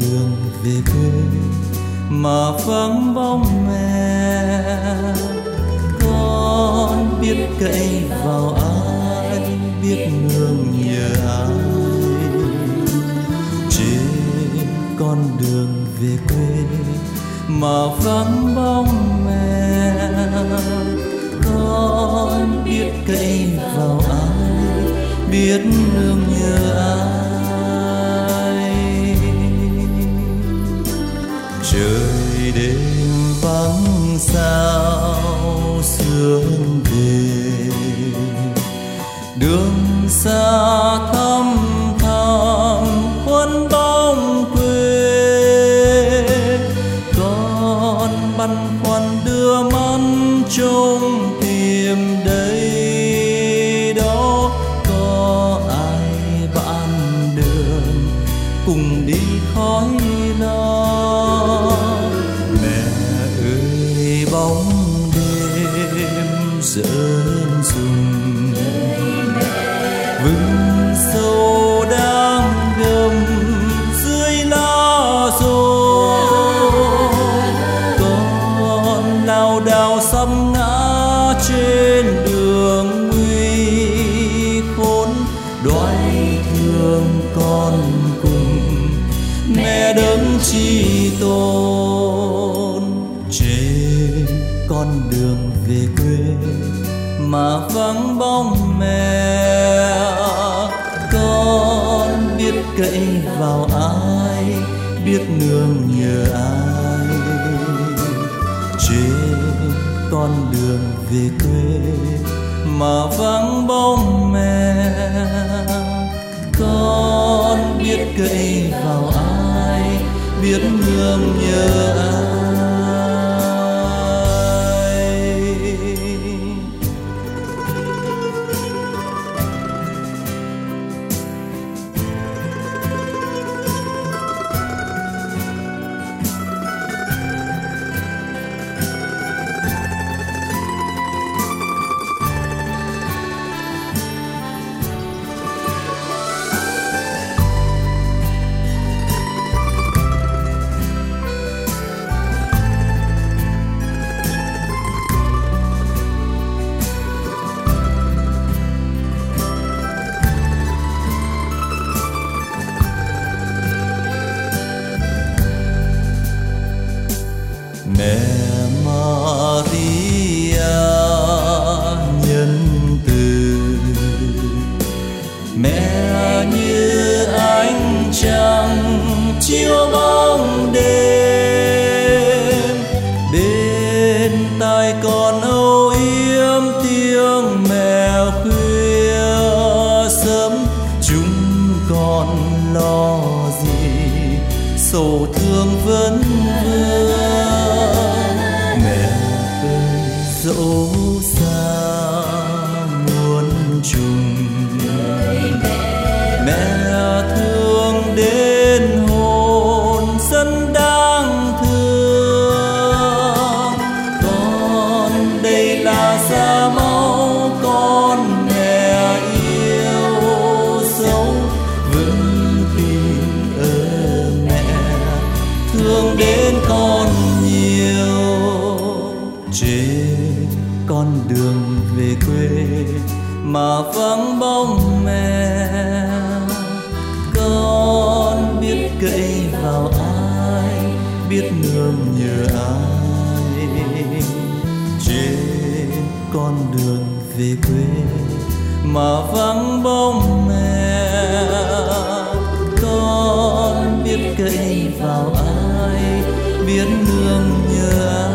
đường về quê mà vắng bóng mẹ. Con biết cậy vào ai, biết nương nhờ ai. Trên con đường về quê mà vắng bóng mẹ. Con biết cậy vào ai, biết nương nhờ ai. Trời đêm vắng sao sương về, đường xa thăm thẳm khuôn bóng quê. Con băn khoăn đưa mắt trông tìm đây đó, có ai bạn đường cùng đi khói lo. Mẹ ơi bóng đêm dần rung, vừng sâu đang gầm dưới lá rụng. Con lao đao sắp ngã trên đường nguy khốn, đoái thương con cùng mẹ đấng chi tôn. Trên con đường về quê mà vắng bóng mẹ. Con biết cậy vào ai, biết nương nhờ ai. Trên con đường về quê mà vắng bóng mẹ. Con biết cậy vào ai, biết nương nhờ ai. Mẹ Maria nhân từ, mẹ như ánh trăng chiếu bóng đêm. Bên tai con âu yếm tiếng mẹ khuya sớm. Chúng con lo gì sầu thương vẫn vương. Dẫu xa muôn trùng, mẹ thương đến hồn dân đang thương. Con đây là da máu con mẹ yêu dấu, vững tin ở mẹ thương đến con nhiều. Trên con đường về quê mà vắng bóng mẹ. Con biết cậy vào ai, biết nương nhờ ai. Trên con đường về quê mà vắng bóng mẹ. Con biết cậy vào ai, biết nương nhờ ai.